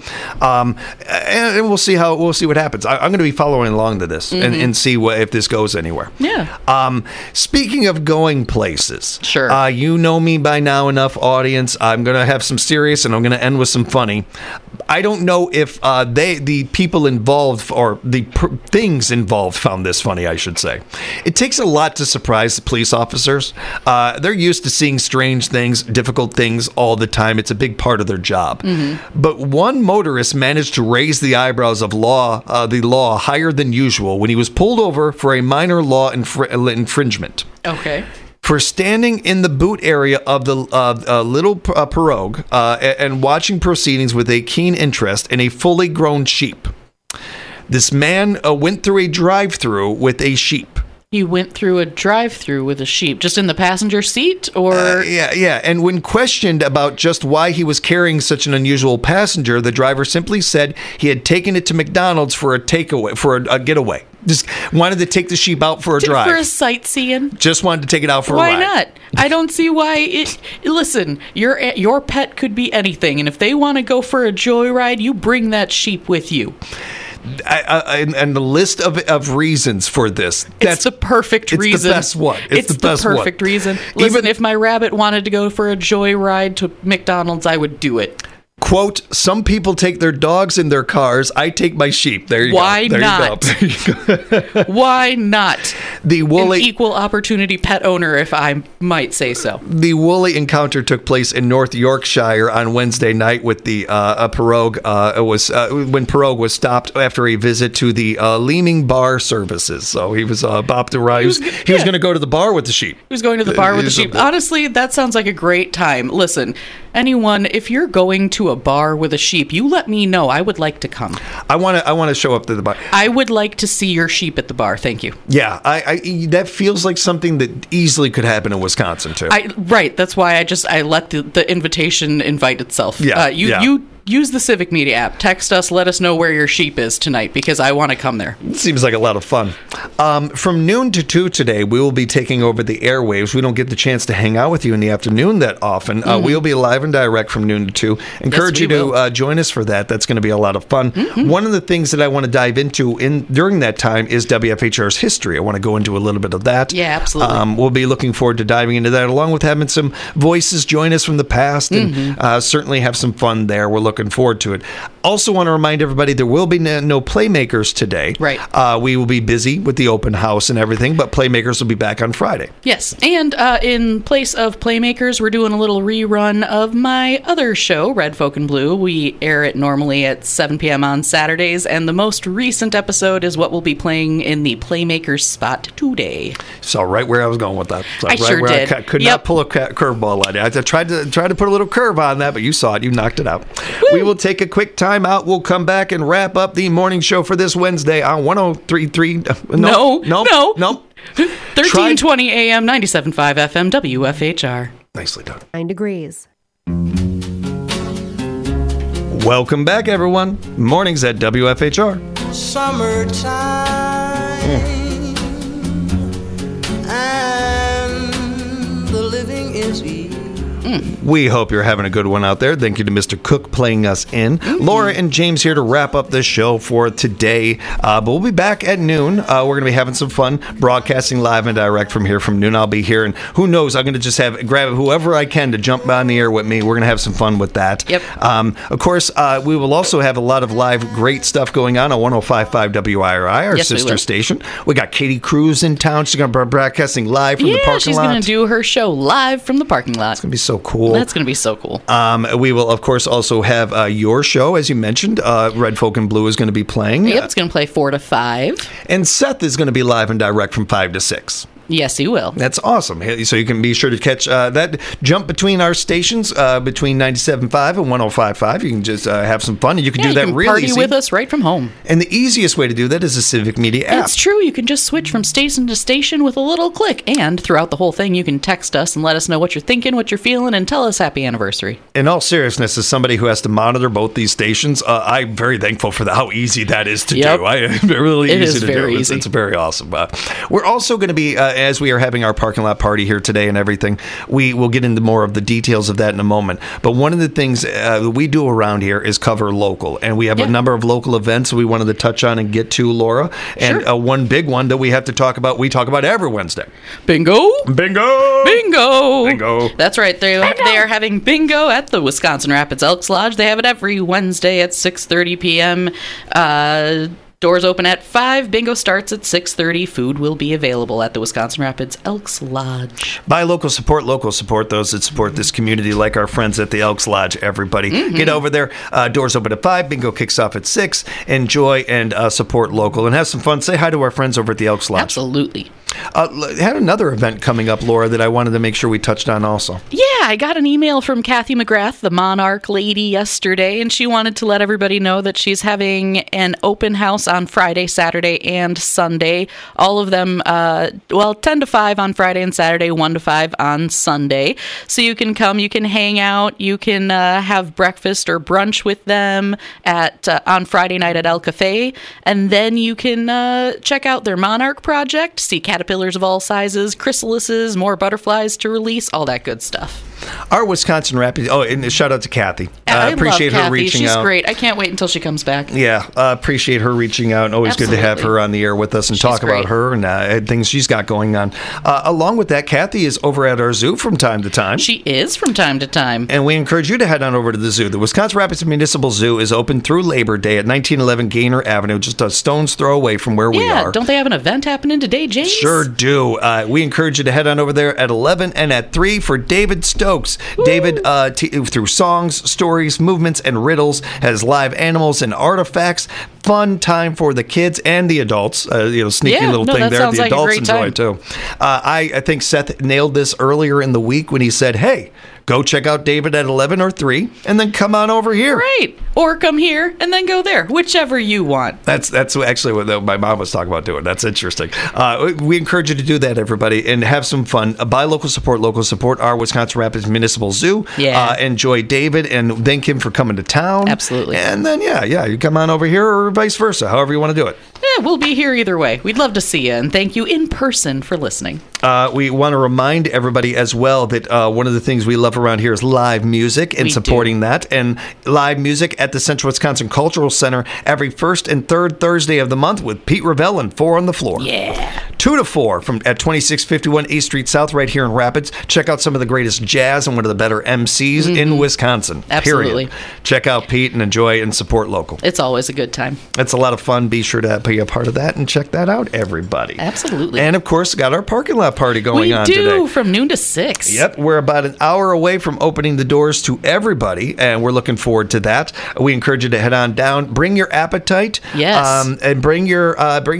S1: And we'll see what happens. I'm going to be following along to this and see if this goes anywhere.
S2: Yeah.
S1: Speaking of going places,
S2: sure.
S1: You know me by now enough, audience. I'm going to have some serious and I'm going to end with some funny. I don't know if the people involved or the things involved found this funny, I should say. It takes a lot to surprise the police officers. They're used to seeing strange things, difficult things all the time. It's a big part of their job. But one motorist managed to raise the eyebrows of the law higher than usual when he was pulled over for a minor law infringement.
S2: Okay.
S1: For standing in the boot area of the little pirogue and watching proceedings with a keen interest in a fully grown sheep. This man went through a drive-through with a sheep.
S2: He went through a drive-through with a sheep, just in the passenger seat, or
S1: yeah. And when questioned about just why he was carrying such an unusual passenger, the driver simply said he had taken it to McDonald's for a getaway. Just wanted to take the sheep out for a drive.
S2: For a sightseeing.
S1: Just wanted to take it out for a ride.
S2: Why not? I don't see why listen, your pet could be anything, and if they want to go for a joyride, you bring that sheep with you.
S1: And the list of reasons for this.
S2: It's the perfect reason.
S1: It's the best one. It's the
S2: perfect reason. Listen, if my rabbit wanted to go for a joyride to McDonald's, I would do it.
S1: Quote, some people take their dogs in their cars. I take my sheep. There you go.
S2: Why not? Why not?
S1: The woolly,
S2: an equal opportunity pet owner, if I might say so.
S1: The woolly encounter took place in North Yorkshire on Wednesday night with the pirogue. When pirogue was stopped after a visit to the Leeming Bar services. So he was about to ride. He was going to go to the bar with the sheep.
S2: He was going to the bar with the sheep. Honestly, that sounds like a great time. Listen, anyone, if you're going to a bar with a sheep, you let me know. I would like to come.
S1: I want to show up to the bar.
S2: I would like to see your sheep at the bar. Thank you.
S1: Yeah, that feels like something that easily could happen in Wisconsin too.
S2: Right. That's why I let the invitation invite itself.
S1: Yeah.
S2: You use the Civic Media app. Text us. Let us know where your sheep is tonight because I want to come there.
S1: It seems like a lot of fun. From noon to 2 today, we will be taking over the airwaves. We don't get the chance to hang out with you in the afternoon that often. We'll be live and direct from noon to 2. Encourage you to join us for that. That's going to be a lot of fun. One of the things that I want to dive into during that time is WFHR's history. I want to go into a little bit of that.
S2: Yeah, absolutely.
S1: We'll be looking forward to diving into that, along with having some voices join us from the past and certainly have some fun there. We're looking forward to it. Also want to remind everybody there will be no Playmakers today.
S2: Right.
S1: We will be busy with the open house and everything, but Playmakers will be back on Friday.
S2: Yes. And in place of Playmakers, we're doing a little rerun of my other show, Red Folk and Blue. We air it normally at 7 p.m. on Saturdays, and the most recent episode is what we'll be playing in the Playmakers spot today.
S1: So right where I was going with that. So
S2: I sure did.
S1: I could not pull a curveball on it. I tried to put a little curve on that, but you saw it. You knocked it out. Woo! We will take a quick time out. We'll come back and wrap up the morning show for this Wednesday on 103.3.
S2: No.
S1: 1320
S2: AM, 97.5 FM, WFHR.
S1: Nicely done.
S4: 9 degrees.
S1: Welcome back, everyone. Mornings at WFHR.
S4: summertime, and the living is easy.
S1: We hope you're having a good one out there. Thank you to Mr. Cook playing us in. Laura and James here to wrap up this show for today. But we'll be back at noon. We're going to be having some fun broadcasting live and direct from here. From noon, I'll be here. And who knows, I'm going to just grab whoever I can to jump on the air with me. We're going to have some fun with that.
S2: Yep.
S1: Of course, we will also have a lot of live great stuff going on 105.5 WIRI, our
S2: Yes, we
S1: sister
S2: will.
S1: station. We got Katie Cruz in town. She's going to be broadcasting live from the
S2: Yeah,
S1: parking
S2: she's
S1: lot.
S2: going to do her show live from the parking lot.
S1: It's going to be so cool.
S2: That's going to be so cool.
S1: We will, of course, also have your show, as you mentioned. Red Folk and Blue is going to be playing.
S2: Yep, it's going to play 4 to 5.
S1: And Seth is going to be live and direct from 5 to 6.
S2: Yes, he will.
S1: That's awesome. So you can be sure to catch that jump between our stations, between 97.5 and 105.5. You can just have some fun, and you can do
S2: you
S1: that
S2: can
S1: really
S2: party
S1: easy.
S2: with us right from home.
S1: And the easiest way to do that is the Civic Media app.
S2: It's true. You can just switch from station to station with a little click. And throughout the whole thing, you can text us and let us know what you're thinking, what you're feeling, and tell us happy anniversary.
S1: In all seriousness, as somebody who has to monitor both these stations, I'm very thankful for how easy that is to
S2: Yep.
S1: do. Really
S2: It
S1: easy
S2: is
S1: to
S2: very
S1: do.
S2: easy.
S1: It's very awesome. We're also going to be, as we are having our parking lot party here today and everything, we will get into more of the details of that in a moment. But one of the things that we do around here is cover local. And we have a number of local events we wanted to touch on and get to, Laura. And
S2: Sure.
S1: one big one that we have to talk about, we talk about every Wednesday.
S2: Bingo!
S1: Bingo!
S2: Bingo!
S1: Bingo.
S2: That's right. They are having bingo at the Wisconsin Rapids Elks Lodge. They have it every Wednesday at 6:30 p.m. Doors open at 5. Bingo starts at 6:30. Food will be available at the Wisconsin Rapids Elks Lodge.
S1: Buy local, support those that support this community, like our friends at the Elks Lodge. Everybody,
S2: Mm-hmm.
S1: get over there. Doors open at 5. Bingo kicks off at 6. Enjoy and support local and have some fun. Say hi to our friends over at the Elks Lodge.
S2: Absolutely.
S1: Had another event coming up, Laura, that I wanted to make sure we touched on also.
S2: Yeah, I got an email from Kathy McGrath, the Monarch lady, yesterday, and she wanted to let everybody know that she's having an open house on Friday, Saturday, and Sunday. All of them, 10 to 5 on Friday and Saturday, 1 to 5 on Sunday. So you can come, you can hang out, you can have breakfast or brunch with them on Friday night at El Cafe, and then you can check out their Monarch project, see caterpillars of all sizes, chrysalises, more butterflies to release, all that good stuff.
S1: Our Wisconsin Rapids. Oh, and shout out to Kathy.
S2: I
S1: Appreciate
S2: love
S1: her
S2: Kathy.
S1: reaching
S2: She's
S1: out.
S2: great. I can't wait until she comes back.
S1: Yeah, appreciate her reaching out. And always good to have
S2: Absolutely.
S1: her on the air with us and
S2: She's
S1: talk about
S2: great.
S1: her and things she's got going on. Along with that, Kathy is over at our zoo from time to time.
S2: She is from time to time.
S1: And we encourage you to head on over to the zoo. The Wisconsin Rapids Municipal Zoo is open through Labor Day at 1911 Gaynor Avenue, just a stone's throw away from where we
S2: Yeah,
S1: are.
S2: don't they have an event happening today, James?
S1: Sure do. We encourage you to head on over there at 11 and at 3 for David Stokes.
S2: Woo.
S1: David, through songs, stories, movements, and riddles, has live animals and artifacts. Fun time for the kids and the adults. Sneaky
S2: Yeah,
S1: little
S2: no,
S1: thing
S2: that
S1: there.
S2: sounds
S1: The
S2: like a
S1: adults
S2: great
S1: enjoy it too. I think Seth nailed this earlier in the week when he said, hey, go check out David at 11 or 3 and then come on over here.
S2: Right. Or come here and then go there, whichever you want.
S1: That's actually what my mom was talking about doing. That's interesting. We encourage you to do that, everybody, and have some fun. Buy local, support our Wisconsin Rapids Municipal Zoo.
S2: Yeah.
S1: Enjoy David and thank him for coming to town.
S2: Absolutely.
S1: And then, you come on over here or vice versa, however you want to do it.
S2: Yeah, we'll be here either way. We'd love to see you, and thank you in person for listening.
S1: We want to remind everybody as well that one of the things we love around here is live music and
S2: We
S1: supporting that. And live music at the Central Wisconsin Cultural Center every first and third Thursday of the month with Pete Revell and 4 on the Floor.
S2: Yeah.
S1: 2 to 4 at 2651 East Street South right here in Rapids. Check out some of the greatest jazz and one of the better MCs in Wisconsin.
S2: Absolutely.
S1: Period. Check out Pete and enjoy and support local.
S2: It's always a good time.
S1: It's a lot of fun. Be sure to be a part of that and check that out, everybody.
S2: Absolutely.
S1: And of course, got our parking lot party going on
S2: we do,
S1: today.
S2: from noon to 6.
S1: Yep, we're about an hour away from opening the doors to everybody, and we're looking forward to that. We encourage you to head on down, bring your appetite,
S2: Yes.
S1: and bring your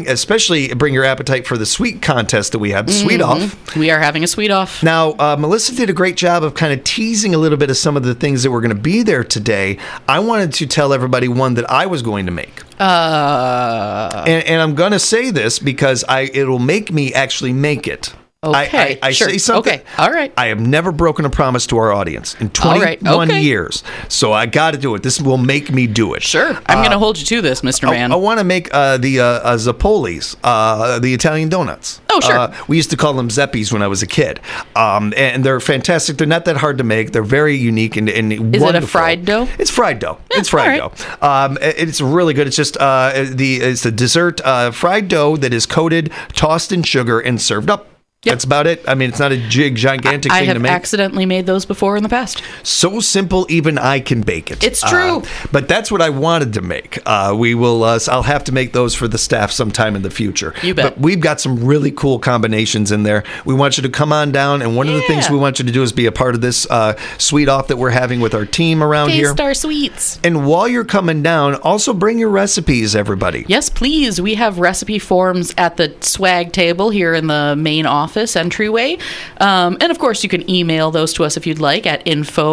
S1: bring your appetite for the sweet contest that we have, the sweet off.
S2: We are having a sweet off.
S1: Now, Melissa did a great job of kind of teasing a little bit of some of the things that were going to be there today. I wanted to tell everybody one that I was going to make. And I'm going to say this because it'll make me actually make it.
S2: Okay,
S1: I
S2: sure.
S1: say something.
S2: Okay, all right.
S1: I have never broken a promise to our audience in
S2: All right,
S1: 21
S2: okay.
S1: years. So I got to do it. This will make me do it.
S2: Sure. I'm going to hold you to this, Mr. Man.
S1: I want to make the Zappolis, the Italian donuts.
S2: Oh, sure.
S1: We used to call them Zeppis when I was a kid. And they're fantastic. They're not that hard to make. They're very unique and wonderful.
S2: Is it a fried dough?
S1: It's fried dough.
S2: Yeah,
S1: It's fried
S2: all
S1: dough. It's really good. It's just it's a dessert fried dough that is coated, tossed in sugar, and served up.
S2: Yep.
S1: That's about it. I mean, it's not a gigantic
S2: I
S1: thing
S2: have
S1: to make.
S2: accidentally made those before in the past.
S1: So simple, even I can bake it.
S2: It's true.
S1: But that's what I wanted to make. We will. I'll have to make those for the staff sometime in the future.
S2: You bet.
S1: But we've got some really cool combinations in there. We want you to come on down, and one of the things
S2: Yeah.
S1: we want you to do is be a part of this sweet off that we're having with our team around here.
S2: Taste our sweets.
S1: And while you're coming down, also bring your recipes, everybody.
S2: Yes, please. We have recipe forms at the swag table here in the main office entryway. And of course, you can email those to us if you'd like at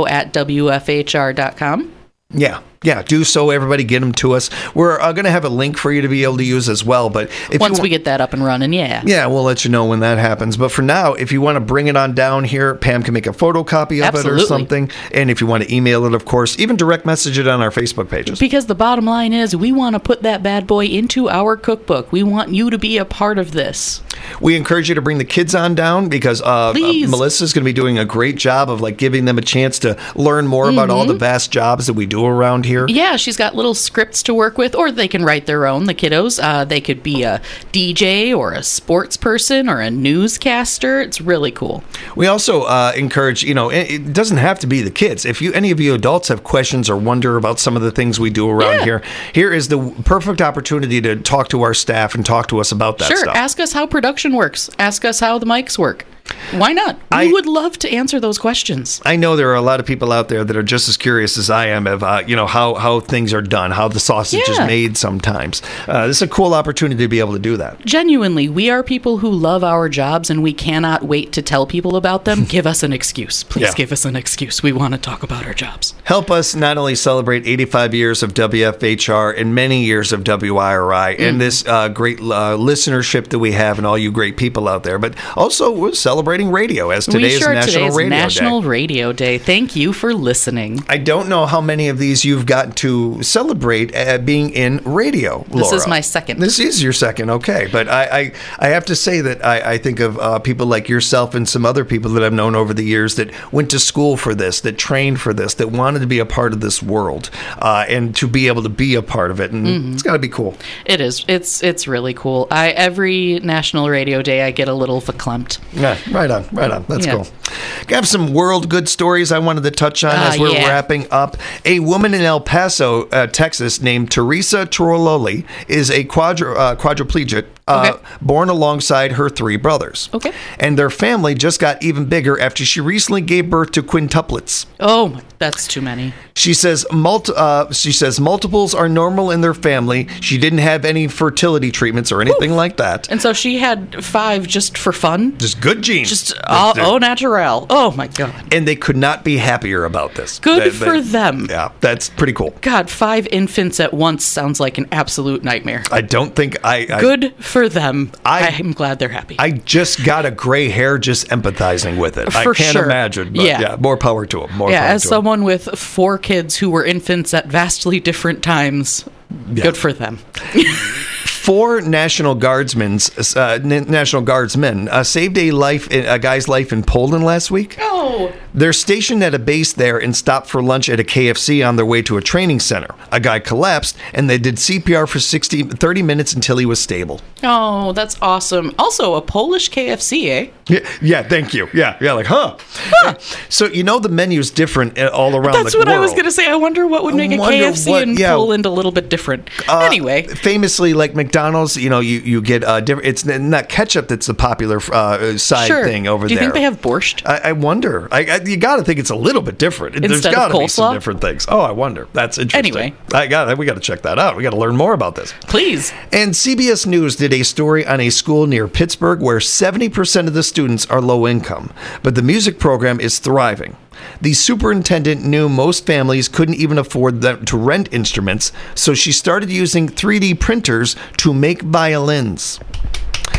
S2: info@wfhr.com.
S1: Yeah, do so, everybody. Get them to us. We're going to have a link for you to be able to use as well. But if
S2: Once
S1: you
S2: we get that up and running, yeah.
S1: Yeah, we'll let you know when that happens. But for now, if you want to bring it on down here, Pam can make a photocopy of it or
S2: Absolutely.
S1: something. And if you want to email it, of course, even direct message it on our Facebook pages.
S2: Because the bottom line is, we want to put that bad boy into our cookbook. We want you to be a part of this.
S1: We encourage you to bring the kids on down because
S2: Please.
S1: Melissa's going to be doing a great job of like giving them a chance to learn more about all the vast jobs that we do around here.
S2: Yeah, she's got little scripts to work with, or they can write their own, the kiddos. They could be a DJ or a sports person or a newscaster. It's really cool.
S1: We also encourage, it doesn't have to be the kids. If any of you adults have questions or wonder about some of the things we do around here is the perfect opportunity to talk to our staff and talk to us about that
S2: Sure,
S1: stuff.
S2: ask us how production works. Ask us how the mics work. Why not? We would love to answer those questions.
S1: I know there are a lot of people out there that are just as curious as I am of, how things are done, how the sausage is
S2: Yeah.
S1: made sometimes. This is a cool opportunity to be able to do that.
S2: Genuinely, we are people who love our jobs and we cannot wait to tell people about them. Give us an excuse. Please
S1: Yeah.
S2: give us an excuse. We want to talk about our jobs.
S1: Help us not only celebrate 85 years of WFHR and many years of WIRI and this great listenership that we have and all you great people out there, but also we're celebrating radio as today is National Radio Day.
S2: Thank you for listening.
S1: I don't know how many of these you've gotten to celebrate being in radio,
S2: This
S1: Laura.
S2: is my second.
S1: This is your second, okay. But I have to say that I think of people like yourself and some other people that I've known over the years that went to school for this, that trained for this, that wanted to be a part of this world and to be able to be a part of it. And it's got to be cool.
S2: It is. It's really cool. Every National Radio Day, I get a little verklempt.
S1: Yeah, right on. That's
S2: Yeah.
S1: cool. I have some world good stories I wanted to touch on as we're
S2: yeah.
S1: wrapping up. A woman in El Paso, Texas, named Teresa Trololi is a quadriplegic,
S2: Okay.
S1: born alongside her three brothers.
S2: Okay.
S1: And their family just got even bigger after she recently gave birth to quintuplets.
S2: Oh, that's too many.
S1: She says multiples are normal in their family. She didn't have any fertility treatments or anything like that.
S2: And so she had 5 just for fun?
S1: Just good genes.
S2: Just au naturel. Oh, my God.
S1: And they could not be happier about this.
S2: Good for them.
S1: Yeah, that's pretty cool.
S2: God, 5 infants at once sounds like an absolute nightmare.
S1: I don't think I
S2: Good for them.
S1: I-
S2: I'm glad they're happy.
S1: I just got a gray hair just empathizing with it. I
S2: For
S1: can't
S2: sure.
S1: imagine. But
S2: Yeah.
S1: yeah, more power to them.
S2: As someone with 4 kids who were infants at vastly different times, good for them.
S1: 4 National Guardsmen saved a guy's life in Poland last week.
S2: Oh.
S1: They're stationed at a base there and stopped for lunch at a KFC on their way to a training center. A guy collapsed, and they did CPR for 30 minutes until he was stable.
S2: Oh, that's awesome. Also, a Polish KFC, eh?
S1: Yeah, thank you. Yeah, like, huh? So, the menu's different all around the world.
S2: That's what I was going to say. I wonder what would make a
S1: wonder
S2: KFC
S1: what-
S2: in
S1: yeah.
S2: Poland a little bit different. Anyway.
S1: Famously, like McDonald's, you get different. It's not ketchup that's the popular side
S2: Sure.
S1: thing over there.
S2: Do you think they have borscht?
S1: I wonder. You got to think it's a little bit different. There's
S2: Instead of
S1: got to be some
S2: coleslaw?
S1: different things. Oh, I wonder. That's interesting.
S2: Anyway.
S1: We got to check that out. We got to learn more about this.
S2: Please.
S1: And CBS News did a story on a school near Pittsburgh where 70% of the students are low income, but the music program is thriving. The superintendent knew most families couldn't even afford to rent instruments, so she started using 3D printers to make violins.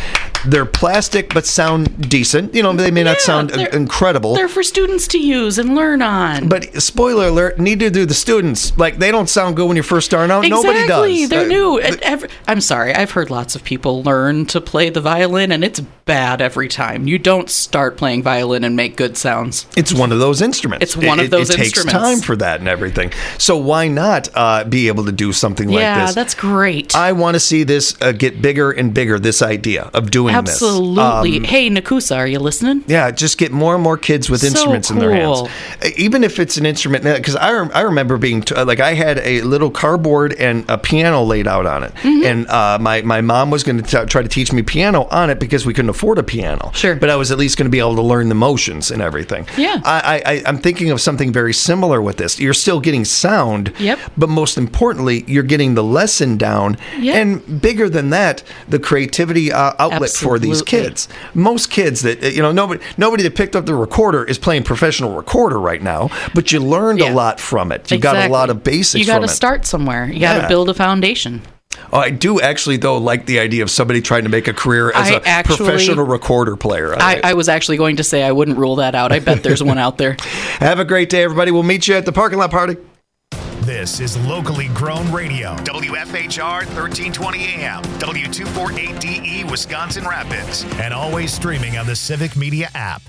S1: They're plastic but sound decent. You know, they may not sound incredible.
S2: They're for students to use and learn on.
S1: But spoiler alert, neither do the students. Like, they don't sound good when you're first starting out.
S2: Exactly.
S1: Nobody does.
S2: They're new. I'm sorry. I've heard lots of people learn to play the violin, and it's bad every time. You don't start playing violin and make good sounds.
S1: It's one of those instruments.
S2: It's one of those instruments.
S1: It takes time for that and everything. So why not be able to do something like this?
S2: Yeah, that's great.
S1: I want to see this get bigger and bigger, this idea of doing this.
S2: Absolutely. Hey, Nakusa, are you listening?
S1: Yeah, just get more and more kids with instruments in their hands. Even if it's an instrument, because I remember being, I had a little cardboard and a piano laid out on it. And my mom was going to try to teach me piano on it because we couldn't afford a piano.
S2: Sure.
S1: But I was at least going to be able to learn the motions and everything.
S2: Yeah.
S1: I'm thinking of something very similar with this. You're still getting sound.
S2: Yep.
S1: But most importantly, you're getting the lesson down.
S2: Yep.
S1: And bigger than that, the creativity outlet for these kids. Most kids that, nobody that picked up the recorder is playing professional recorder right now, but you learned a lot from it. You got a lot of basics from it.
S2: You got to start somewhere. You got to build a foundation.
S1: Oh, I do actually, though, like the idea of somebody trying to make a career as a professional recorder player.
S2: I was actually going to say I wouldn't rule that out. I bet there's one out there.
S1: Have a great day, everybody. We'll meet you at the parking lot party.
S5: This is locally grown radio. WFHR 1320 AM, W248DE Wisconsin Rapids, and always streaming on the Civic Media app.